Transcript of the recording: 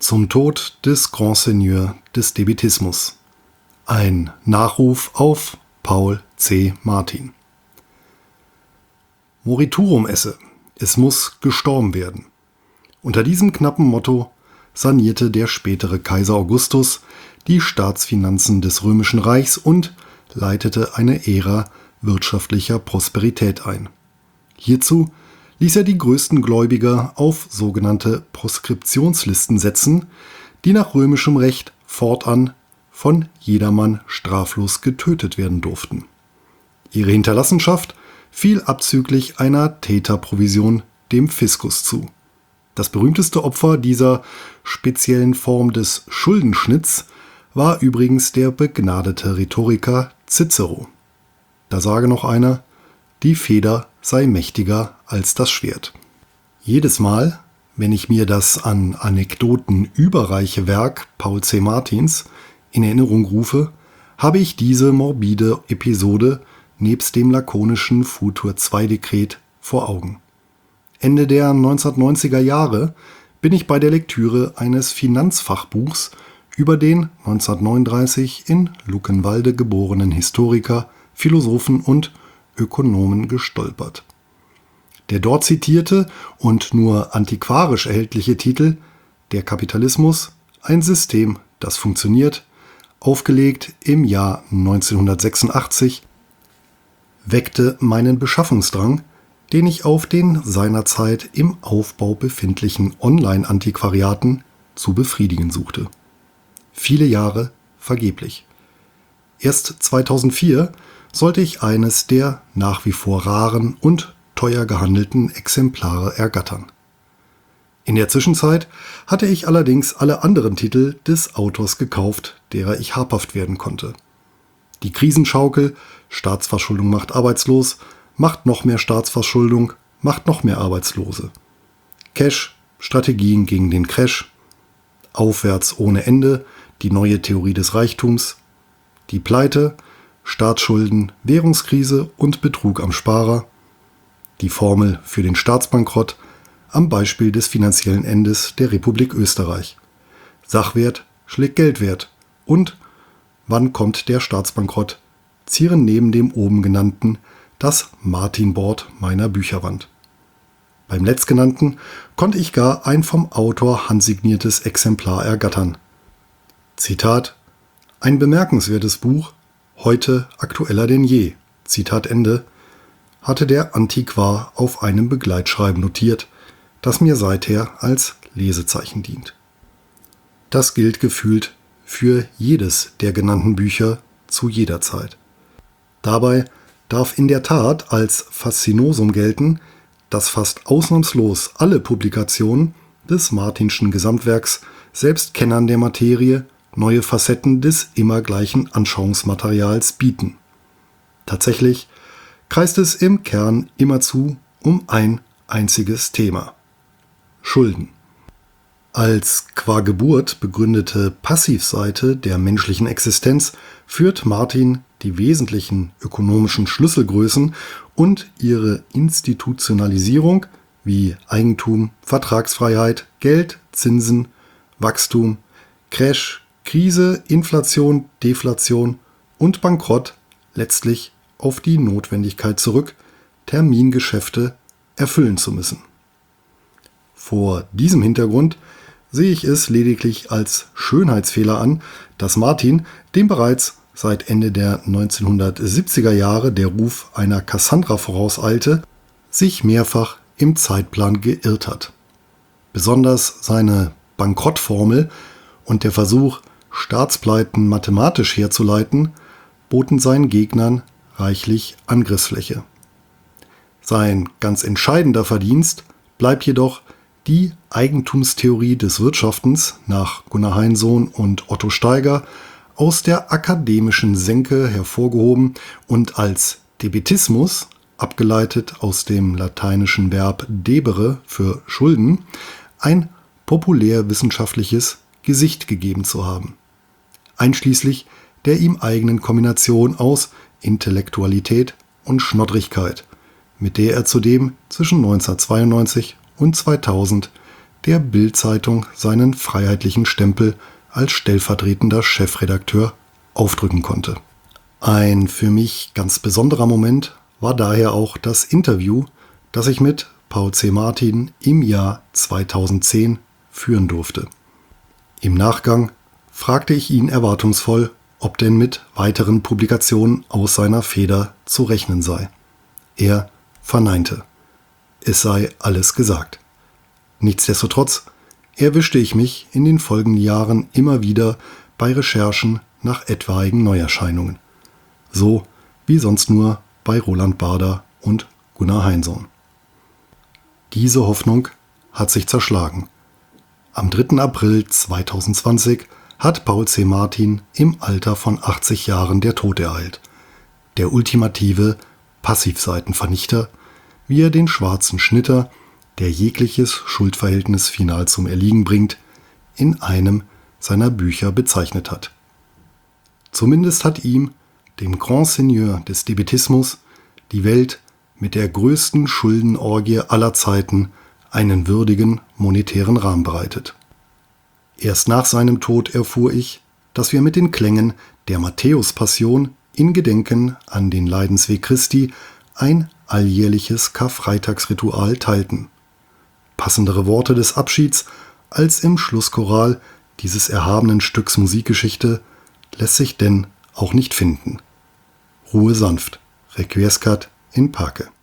Zum Tod des Grand Seigneur des Debitismus. Ein Nachruf auf Paul C. Martin. Moriturum esse, es muss gestorben werden. Unter diesem knappen Motto sanierte der spätere Kaiser Augustus die Staatsfinanzen des Römischen Reichs und leitete eine Ära wirtschaftlicher Prosperität ein. Hierzu ließ er die größten Gläubiger auf sogenannte Proskriptionslisten setzen, die nach römischem Recht fortan von jedermann straflos getötet werden durften. Ihre Hinterlassenschaft fiel abzüglich einer Täterprovision dem Fiskus zu. Das berühmteste Opfer dieser speziellen Form des Schuldenschnitts war übrigens der begnadete Rhetoriker Cicero. Da sage noch einer, die Feder sei mächtiger als das Schwert. Jedes Mal, wenn ich mir das an Anekdoten überreiche Werk Paul C. Martins in Erinnerung rufe, habe ich diese morbide Episode nebst dem lakonischen Futur-II-Dekret vor Augen. Ende der 1990er Jahre bin ich bei der Lektüre eines Finanzfachbuchs über den 1939 in Luckenwalde geborenen Historiker, Philosophen und Ökonomen gestolpert. Der dort zitierte und nur antiquarisch erhältliche Titel »Der Kapitalismus, ein System, das funktioniert«, aufgelegt im Jahr 1986, weckte meinen Beschaffungsdrang, den ich auf den seinerzeit im Aufbau befindlichen Online-Antiquariaten zu befriedigen suchte. Viele Jahre vergeblich. Erst 2004 sollte ich eines der nach wie vor raren und teuer gehandelten Exemplare ergattern. In der Zwischenzeit hatte ich allerdings alle anderen Titel des Autors gekauft, derer ich habhaft werden konnte. Die Krisenschaukel, Staatsverschuldung macht arbeitslos, macht noch mehr Staatsverschuldung, macht noch mehr Arbeitslose. Cash, Strategien gegen den Crash, Aufwärts ohne Ende, die neue Theorie des Reichtums, die Pleite, Staatsschulden, Währungskrise und Betrug am Sparer, die Formel für den Staatsbankrott am Beispiel des finanziellen Endes der Republik Österreich. Sachwert schlägt Geldwert und wann kommt der Staatsbankrott, zieren neben dem oben genannten das Martin-Board meiner Bücherwand. Beim letztgenannten konnte ich gar ein vom Autor handsigniertes Exemplar ergattern. Zitat: Ein bemerkenswertes Buch, heute aktueller denn je, Zitat Ende, hatte der Antiquar auf einem Begleitschreiben notiert, das mir seither als Lesezeichen dient. Das gilt gefühlt für jedes der genannten Bücher zu jeder Zeit. Dabei darf in der Tat als Faszinosum gelten, dass fast ausnahmslos alle Publikationen des Martinschen Gesamtwerks selbst Kennern der Materie neue Facetten des immer gleichen Anschauungsmaterials bieten. Tatsächlich kreist es im Kern immerzu um ein einziges Thema: Schulden. Als qua Geburt begründete Passivseite der menschlichen Existenz führt Martin die wesentlichen ökonomischen Schlüsselgrößen und ihre Institutionalisierung wie Eigentum, Vertragsfreiheit, Geld, Zinsen, Wachstum, Crash, Krise, Inflation, Deflation und Bankrott letztlich auf die Notwendigkeit zurück, Termingeschäfte erfüllen zu müssen. Vor diesem Hintergrund sehe ich es lediglich als Schönheitsfehler an, dass Martin, dem bereits seit Ende der 1970er Jahre der Ruf einer Cassandra vorauseilte, sich mehrfach im Zeitplan geirrt hat. Besonders seine Bankrottformel und der Versuch, Staatspleiten mathematisch herzuleiten, boten seinen Gegnern reichlich Angriffsfläche. Sein ganz entscheidender Verdienst bleibt jedoch die Eigentumstheorie des Wirtschaftens nach Gunnar Heinsohn und Otto Steiger aus der akademischen Senke hervorgehoben und als Debitismus, abgeleitet aus dem lateinischen Verb debere für Schulden, ein populärwissenschaftliches Gesicht gegeben zu haben, einschließlich der ihm eigenen Kombination aus Intellektualität und Schnoddrigkeit, mit der er zudem zwischen 1992 und 2000 der Bild-Zeitung seinen freiheitlichen Stempel als stellvertretender Chefredakteur aufdrücken konnte. Ein für mich ganz besonderer Moment war daher auch das Interview, das ich mit Paul C. Martin im Jahr 2010 führen durfte. Im Nachgang fragte ich ihn erwartungsvoll, ob denn mit weiteren Publikationen aus seiner Feder zu rechnen sei. Er verneinte. Es sei alles gesagt. Nichtsdestotrotz erwischte ich mich in den folgenden Jahren immer wieder bei Recherchen nach etwaigen Neuerscheinungen. So wie sonst nur bei Roland Bader und Gunnar Heinsohn. Diese Hoffnung hat sich zerschlagen. Am 3. April 2020 hat Paul C. Martin im Alter von 80 Jahren der Tod ereilt. Der ultimative Passivseitenvernichter, wie er den schwarzen Schnitter, der jegliches Schuldverhältnis final zum Erliegen bringt, in einem seiner Bücher bezeichnet hat. Zumindest hat ihm, dem Grand Seigneur des Diebettismus, die Welt mit der größten Schuldenorgie aller Zeiten einen würdigen monetären Rahmen bereitet. Erst nach seinem Tod erfuhr ich, dass wir mit den Klängen der Matthäus-Passion in Gedenken an den Leidensweg Christi ein alljährliches Karfreitagsritual teilten. Passendere Worte des Abschieds als im Schlusschoral dieses erhabenen Stücks Musikgeschichte lässt sich denn auch nicht finden. Ruhe sanft, requiescat in pace.